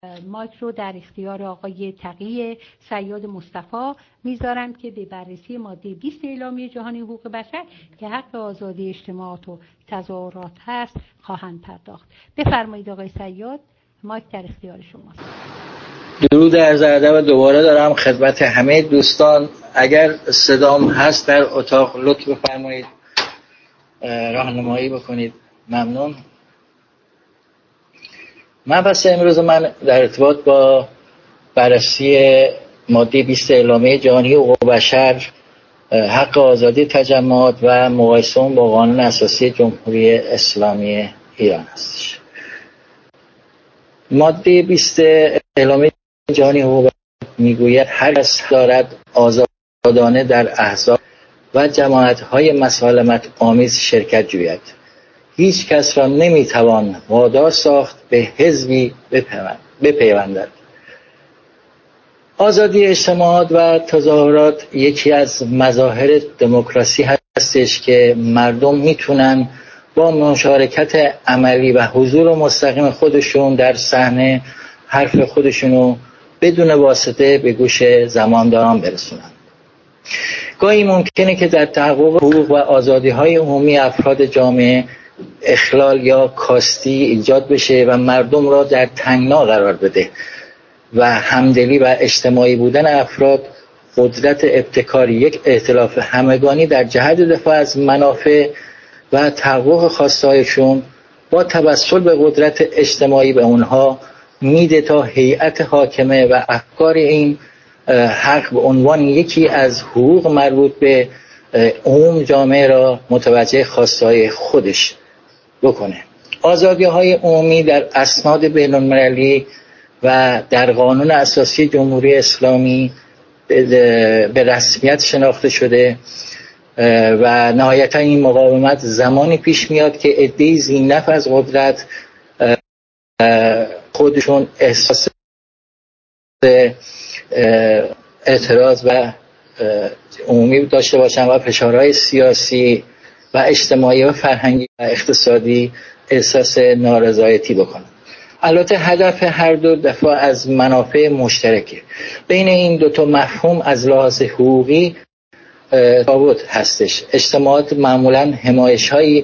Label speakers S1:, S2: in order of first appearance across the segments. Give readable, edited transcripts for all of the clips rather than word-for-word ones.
S1: مایک رو در اختیار آقای تقی صیاد مصطفی میذارم که به بررسی ماده 20 اعلامیه جهانی حقوق بشر که حق آزادی اجتماعات و تظاهرات هست خواهند پرداخت. بفرمایید آقای صیاد، مایک در اختیار شماست.
S2: درود عرض ادب و دوباره دارم خدمت همه دوستان. اگر صدام هست در اتاق لطف بفرمایید راهنمایی بکنید، ممنون. مبحث امروز من در ارتباط با بررسی ماده 20 اعلامیه جهانی حقوق بشر، حق آزادی تجمعات و مقایسه با قانون اساسی جمهوری اسلامی ایران است. ماده 20 اعلامیه جهانی حقوق بشر میگوید هر کس دارد آزادانه در احزاب و جماعت‌های مسالمت آمیز شرکت جوید. هیچ کس را نمیتوان وادار ساخت به حزبی بپیوندد. آزادی اجتماعات و تظاهرات یکی از مظاهر دموکراسی هستش که مردم میتونن با مشارکت عملی و حضور مستقیم خودشون در صحنه حرف خودشونو بدون واسطه به گوش زمامداران برسونن. گاهی ممکنه که در تحقق حقوق و آزادی‌های عمومی افراد جامعه اخلال یا کاستی ایجاد بشه و مردم را در تنگنا قرار بده و همدلی و اجتماعی بودن افراد قدرت ابتکاری یک ائتلاف همگانی در جهت دفاع از منافع و تحقق خواسته‌هایشون با توسل به قدرت اجتماعی به اونها میده تا هیئت حاکمه و افکار این حق به عنوان یکی از حقوق مربوط به عموم جامعه را متوجه خواسته‌های خودش بکنه. آزادی‌های عمومی در اسناد بین‌المللی و در قانون اساسی جمهوری اسلامی به رسمیت شناخته شده و نهایتا این مقاومت زمانی پیش میاد که عده‌ای ذی‌نفع از قدرت خودشون احساس اعتراض و عمومی داشته باشن و فشارهای سیاسی و اجتماعی و فرهنگی و اقتصادی احساس نارضایتی بکنن. البته هدف هر دو دفاع از منافع مشترکه. بین این دو تا مفهوم از لحاظ حقوقی تفاوت هستش. اجتماعات معمولا حمایش‌های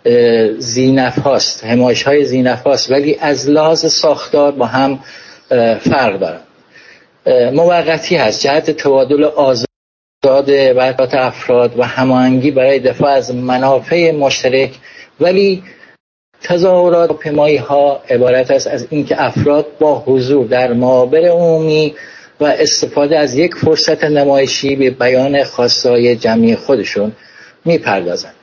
S2: ذی‌نفع هاست ولی از لحاظ ساختار با هم فرق دارن. موقتی هست جهت تبادل آزاد وحدت افراد و هماهنگی برای دفاع از منافع مشترک، ولی تظاهرات و پیمایی ها عبارت است از اینکه افراد با حضور در محاور عمومی و استفاده از یک فرصت نمایشی به بیان خواسته‌های جمعی خودشون میپردازند.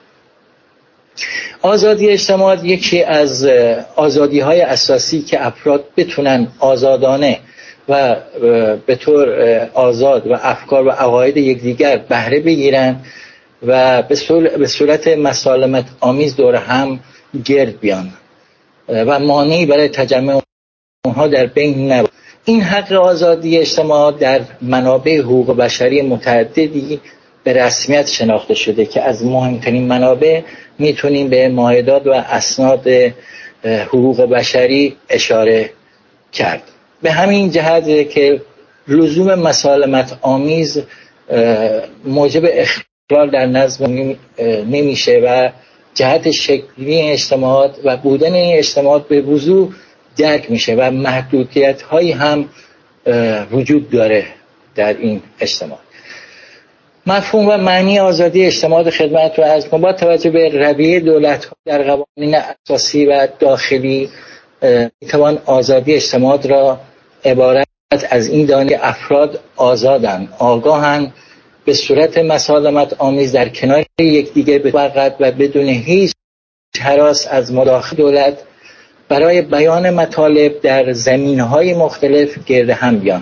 S2: آزادی اجتماعات یکی از آزادی‌های اساسی که افراد بتونن آزادانه و به طور آزاد و افکار و عقاید یکدیگر بهره بگیرن و به صورت مسالمت آمیز دور هم گرد بیان و مانعی برای تجمع اونها در بین نبود. این حق آزادی اجتماعات در منابع حقوق بشری متعددی به رسمیت شناخته شده که از مهمترین منابع میتونیم به معاهدات و اسناد حقوق بشری اشاره کرد. به همین جهت که لزوم مسالمت آمیز موجب اخلال در نظم نمیشه و جهت شکلی اجتماعات و بودن این اجتماعات به وضوح درک میشه و محدودیت هایی هم وجود داره در این اجتماع. مفهوم و معنی آزادی اجتماعات خدمت رو از با توجه به رویه دولت در قوانین اساسی و داخلی میتوان آزادی اجتماعات را عبارت از این دانی افراد آزادند، آگاهند، به صورت مسالمت آمیز در کنار یکدیگر فقط و بدون هیچ هراس از مداخله دولت برای بیان مطالب در زمینه‌های مختلف گرد هم بیان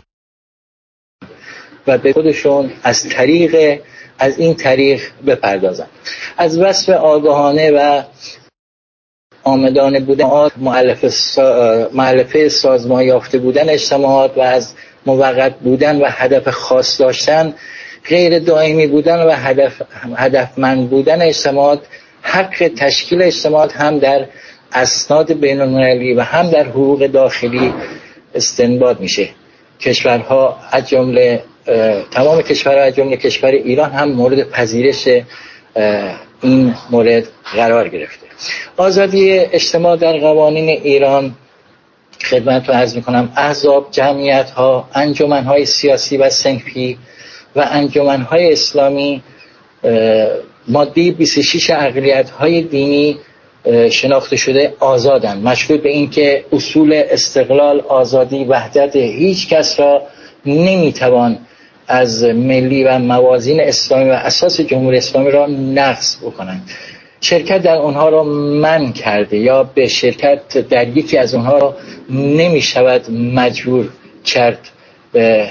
S2: و به خودشون از این طریق بپردازند. از وصف آگاهانه و آمدانه بودن مؤلفه سازمان یافته بودن اجتماعات و از موقت بودن و هدف خاص داشتن، غیر دائمی بودن و هدفمند بودن اجتماعات، حق تشکیل اجتماعات هم در اسناد بین‌المللی و هم در حقوق داخلی استنباط میشه. کشورها از جمله تمام کشورها از جمله کشور ایران هم مورد پذیرش این مورد قرار گرفته. آزادی اجتماع در قوانین ایران خدمتتون عرض میکنم احزاب، جمعیت‌ها، انجمن‌های سیاسی و صنفی و انجمن‌های اسلامی ماده 26 اقلیت‌های دینی شناخته شده آزادند، مشروط به این که اصول استقلال، آزادی، وحدت هیچ کس را نمیتوان از ملی و موازین اسلامی و اساس جمهوری اسلامی را نقض بکنند. شرکت در اونها را منع کرده یا به شرکت در یکی از اونها را نمی شود مجبور کرد به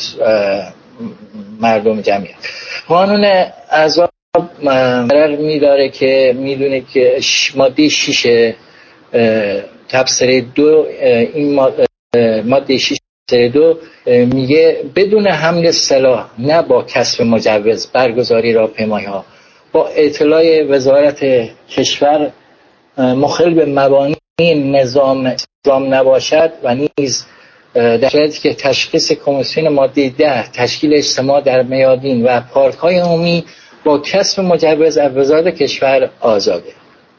S2: مردم جمعیت. قانون احزاب قرار می‌داره که میدونه که ماده 6 تبصره 2 این ماده 6 2 میگه بدون حمل سلاح نه با کسب مجوز برگزاری راهپیمایی‌ها با اطلاع وزارت کشور مخل به مبانی نظام اسلام نباشد و نیز در صورتی که تشخیص کمیسیون ماده 10 تشکیل اجتماع در میادین و پارک‌های عمومی با کسب مجوز از وزارت کشور آزاده.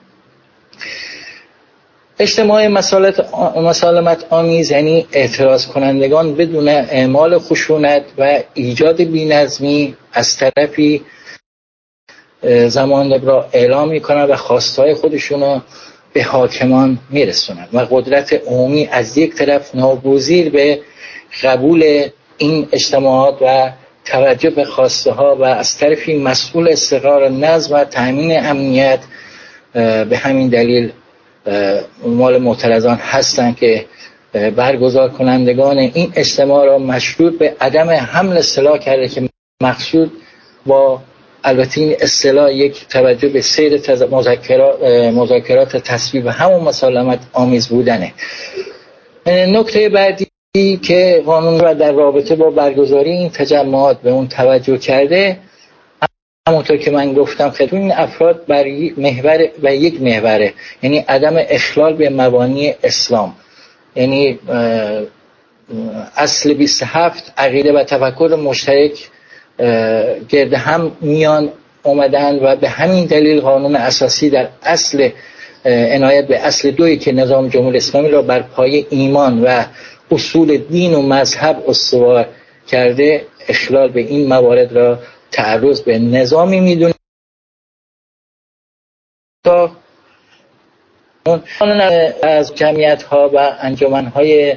S2: اجتماع مسالمت آمیز یعنی اعتراض کنندگان بدون اعمال خشونت و ایجاد بی‌نظمی از طرفی زمان را اعلام می‌کنند و خواستهای خودشون را به حاکمان میرسونند و قدرت عمومی از یک طرف ناگزیر به قبول این اجتماعات و توجه به خواسته ها و از طرفی مسئول استقرار نظم و تأمین امنیت به همین دلیل مال معترضان هستند که برگزار کنندگان این اجتماع را مشروط به عدم حمل سلاح کرده که مقصود با البته این اصطلاح یک توجه به سیر مذاکرات تصویب و همون مسالمت آمیز بودنه. نکته بعدی که قانون را در رابطه با برگزاری این تجمعات به اون توجه کرده، همونطور که من گفتم خدمت این افراد بر یک محوره، یعنی عدم اخلال به مبانی اسلام، یعنی اصل 27 عقیده و تفکر مشترک گرد هم میان اومدن و به همین دلیل قانون اساسی در اصل عنایت به اصل 2 که نظام جمهوری اسلامی را بر پایه ایمان و اصول دین و مذهب استوار کرده اخلال به این موارد را تعرض به نظامی میدونه. قانون از جمعیت ها و انجمن های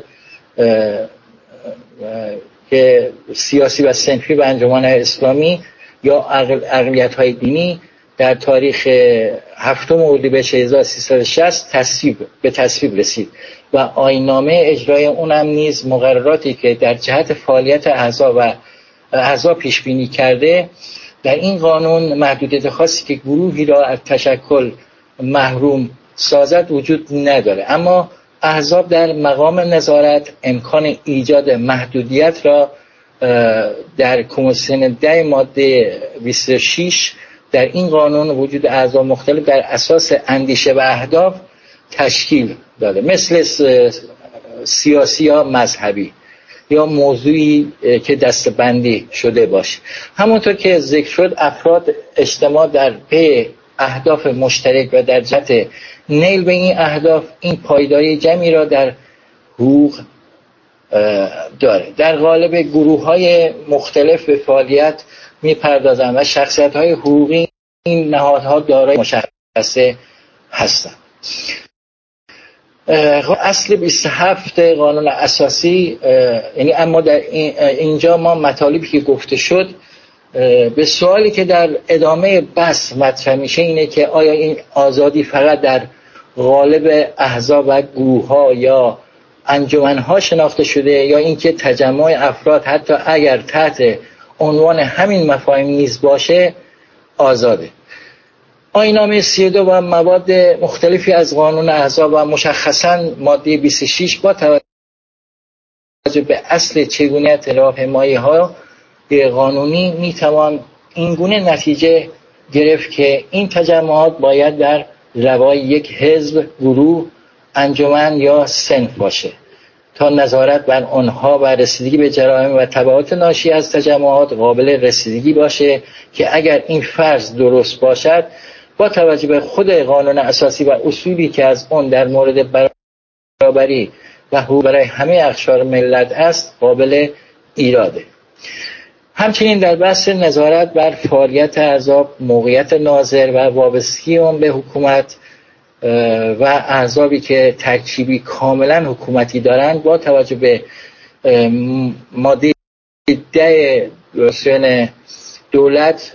S2: که سیاسی و صنفی و انجمن اسلامی یا اقلیت های دینی در تاریخ 7 اردیبهشت 1360 به تصویب رسید و آیین‌نامه اجرای اونم نیز مقرراتی که در جهت فعالیت احزاب پیش بینی کرده در این قانون محدودیت خاصی که گروهی را از تشکل محروم سازد وجود نداره، اما احزاب در مقام نظارت امکان ایجاد محدودیت را در کمیسیون 10 ماده 26 در این قانون وجود احزاب مختلف بر اساس اندیشه و اهداف تشکیل داده، مثل سیاسی یا مذهبی یا موضوعی که دسته‌بندی شده باشه. همونطور که ذکر شد افراد اجتماع در پی اهداف مشترک و در جهت نیل به این اهداف این پایداری جمعی را در حقوق داره. در قالب گروه‌های مختلف به فعالیت می‌پردازند و شخصیت‌های حقوقی این نهادها دارای مشخصه هستند. اصل 27 قانون اساسی یعنی اما در اینجا ما مطالبی که گفته شد به سوالی که در ادامه بحث مطرح میشه اینه که آیا این آزادی فقط در قالب احزاب و گروه‌ها یا انجمن‌ها شناخته شده یا اینکه تجمع افراد حتی اگر تحت عنوان همین مفاهیم نیز باشه آزاده. آیین‌نامه 32 و مواد مختلفی از قانون احزاب و مشخصاً ماده 26 با توجه به اصل چگونیت راهپیمایی‌ها قانونی میتوان اینگونه نتیجه گرفت که این تجمعات باید در روای یک حزب، گروه، انجمن یا صنف باشه تا نظارت بر آنها و رسیدگی به جرایم و تبعات ناشی از تجمعات قابل رسیدگی باشه که اگر این فرض درست باشد با توجه به خود قانون اساسی و اصولی که از آن در مورد برابری و حقوق برای همه اقشار ملت است قابل ایراده. همچنین در بحث نظارت بر فعالیت احزاب، موقعیت ناظر و وابستگی آن به حکومت و احزابی که ترکیبی کاملا حکومتی دارند با توجه به ماده 10 کنستیتوشن دولت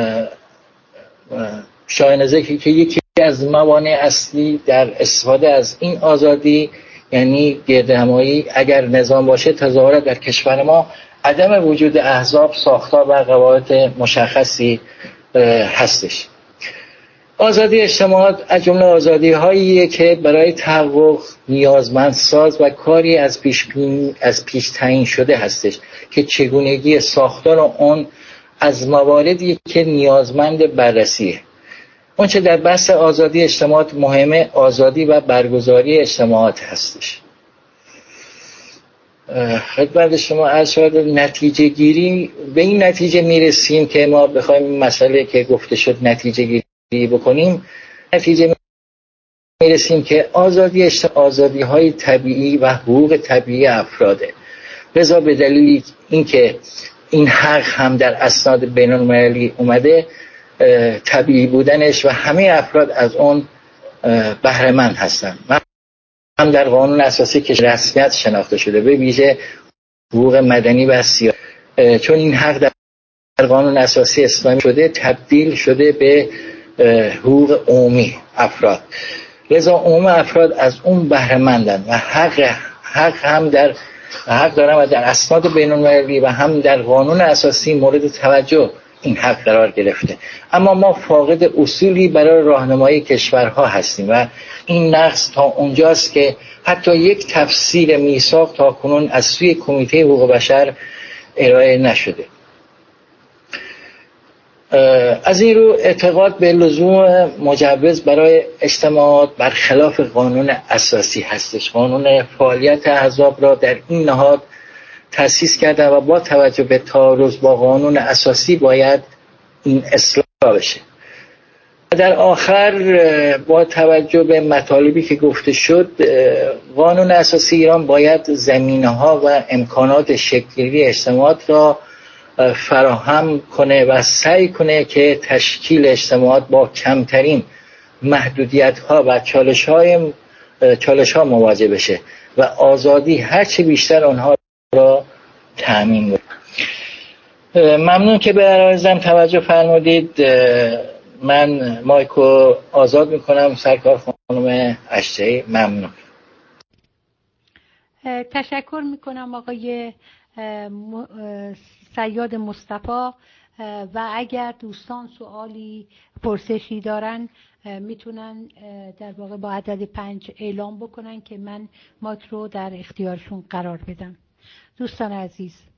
S2: شایان ذکر که یکی از موانع اصلی در استفاده از این آزادی یعنی گردهمایی اگر نظام باشه تظاهرات در کشور ما عدم وجود احزاب، ساختار و قواعد مشخصی هستش. آزادی اجتماعات از جمله آزادی‌هاییه که برای تحقق نیازمندساز و کاری از پیش تعیین شده هستش که چگونگی ساختار آن از مواردی که نیازمند بررسیه. اونچه در بحث آزادی اجتماعات مهمه آزادی و برگزاری اجتماعات هستش. خدمت شما عرض شد نتیجه گیری به این نتیجه میرسیم که ما بخوایم مسئله که گفته شد نتیجه گیری بکنیم نتیجه میرسیم که آزادی های طبیعی و حقوق طبیعی افراده. لذا به دلیل اینکه این حق هم در اسناد بین المللی اومده طبیعی بودنش و همه افراد از اون بهره مند هستند. هم در قانون اساسی که رسمیت شناخته شده به ویژه حقوق مدنی و سیاسی چون این حق در قانون اساسی اسلامی شده تبدیل شده به حقوق عمومی افراد. لذا عموم افراد از اون بهره مندن و حق دارن و در اسناد بین المللی و هم در قانون اساسی مورد توجه این حق قرار گرفته. اما ما فاقد اصولی برای راهنمایی کشورها هستیم و این نقص تا اونجاست که حتی یک تفسیر میثاق تا کنون از سوی کمیته حقوق بشر ارائه نشده. از این رو اعتقاد به لزوم مجوز برای اجتماعات برخلاف قانون اساسی هستش. قانون فعالیت احزاب را در این نهاد تأسیس کرده و با توجه به تعارض با قانون اساسی باید این اصلاح بشه. در آخر با توجه به مطالبی که گفته شد قانون اساسی ایران باید زمینه‌ها و امکانات شکل‌گیری اجتماعات را فراهم کنه و سعی کنه که تشکیل اجتماعات با کمترین محدودیت‌ها و چالش‌ها مواجه بشه و آزادی هرچه بیشتر آنها را تأمین کنه. ممنون که به عرایزم توجه فرمودید. من مایکو آزاد میکنم. سرکار خانم اشجعی ممنون.
S1: تشکر میکنم آقای صیاد مصطفی و اگر دوستان سوالی پرسشی دارن میتونن در واقع با عدد 5 اعلام بکنن که من مایک رو در اختیارشون قرار بدم. دوستان عزیز